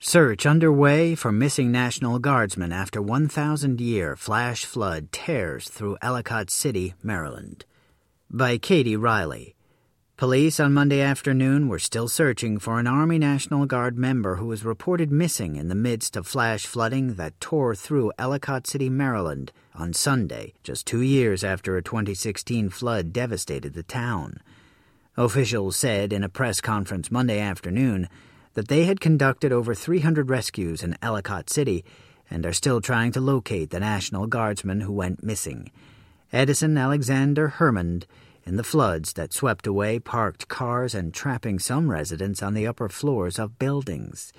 Search underway for missing National Guardsmen after 1,000-year flash flood tears through Ellicott City, Maryland. By Katie Riley. Police on Monday afternoon were still searching for an Army National Guard member who was reported missing in the midst of flash flooding that tore through Ellicott City, Maryland on Sunday, just 2 years after a 2016 flood devastated the town. Officials said in a press conference Monday afternoon that they had conducted over 300 rescues in Ellicott City and are still trying to locate the National Guardsman who went missing, Edison Alexander Hermond, in the floods that swept away parked cars and trapping some residents on the upper floors of buildings.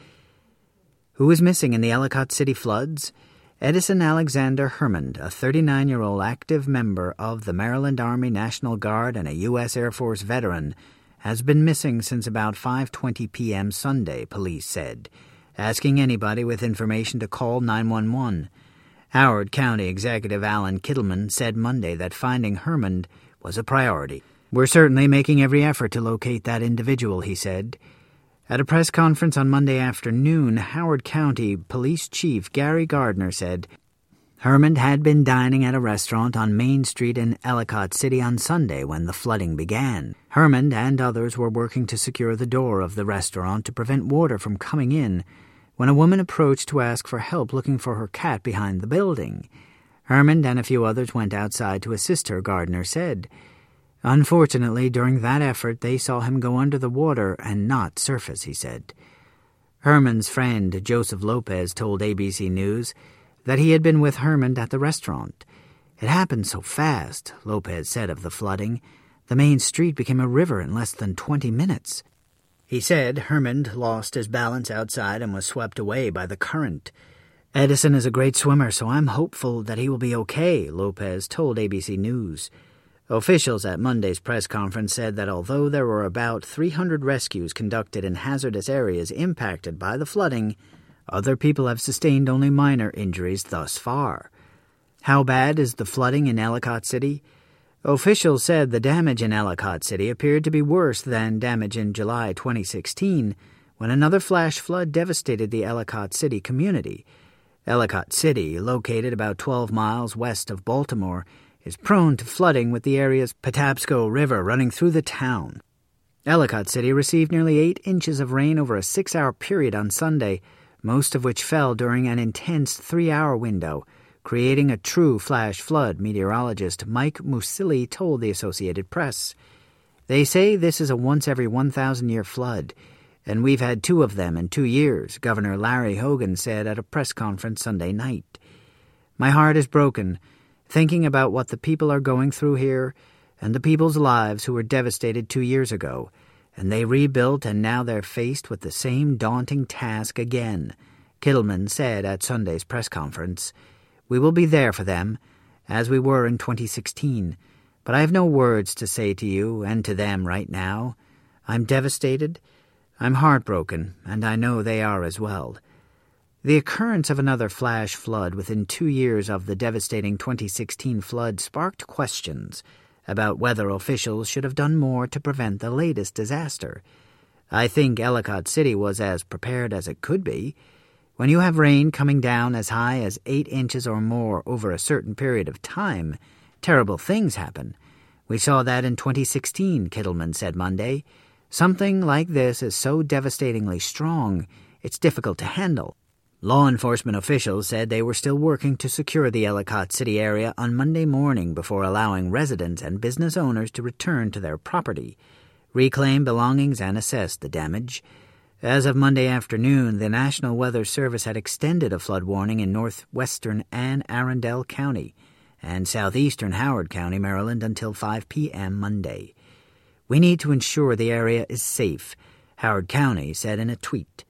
Who was missing in the Ellicott City floods? Edison Alexander Hermond, a 39-year-old active member of the Maryland Army National Guard and a U.S. Air Force veteran, has been missing since about 5:20 p.m. Sunday, police said, asking anybody with information to call 911. Howard County Executive Alan Kittleman said Monday that finding Hermond was a priority. "We're certainly making every effort to locate that individual," he said. At a press conference on Monday afternoon, Howard County Police Chief Gary Gardner said Hermond had been dining at a restaurant on Main Street in Ellicott City on Sunday when the flooding began. Hermond and others were working to secure the door of the restaurant to prevent water from coming in when a woman approached to ask for help looking for her cat behind the building. Hermond and a few others went outside to assist her, Gardner said. Unfortunately, during that effort, they saw him go under the water and not surface, he said. Hermond's friend, Joseph Lopez, told ABC News that he had been with Hermond at the restaurant. "It happened so fast," Lopez said of the flooding. "The main street became a river in less than 20 minutes. He said Hermond lost his balance outside and was swept away by the current. "Edison is a great swimmer, so I'm hopeful that he will be okay," Lopez told ABC News. Officials at Monday's press conference said that although there were about 300 rescues conducted in hazardous areas impacted by the flooding, other people have sustained only minor injuries thus far. How bad is the flooding in Ellicott City? Officials said the damage in Ellicott City appeared to be worse than damage in July 2016, when another flash flood devastated the Ellicott City community. Ellicott City, located about 12 miles west of Baltimore, is prone to flooding with the area's Patapsco River running through the town. Ellicott City received nearly 8 inches of rain over a 6-hour period on Sunday, most of which fell during an intense 3-hour window, creating a true flash flood, meteorologist Mike Musilli told the Associated Press. "They say this is a once-every-1,000-year flood, and we've had 2 of them in 2 years," Governor Larry Hogan said at a press conference Sunday night. "My heart is broken, thinking about what the people are going through here and the people's lives who were devastated 2 years ago, and they rebuilt and now they're faced with the same daunting task again," Kittleman said at Sunday's press conference. "We will be there for them, as we were in 2016, but I have no words to say to you and to them right now. I'm devastated, I'm heartbroken, and I know they are as well." The occurrence of another flash flood within 2 years of the devastating 2016 flood sparked questions about whether officials should have done more to prevent the latest disaster. "I think Ellicott City was as prepared as it could be. When you have rain coming down as high as 8 inches or more over a certain period of time, terrible things happen. We saw that in 2016, Kittleman said Monday. Something like this is so devastatingly strong, it's difficult to handle." Law enforcement officials said they were still working to secure the Ellicott City area on Monday morning before allowing residents and business owners to return to their property, reclaim belongings, and assess the damage. As of Monday afternoon, the National Weather Service had extended a flood warning in northwestern Anne Arundel County and southeastern Howard County, Maryland, until 5 p.m. Monday. "We need to ensure the area is safe," Howard County said in a tweet.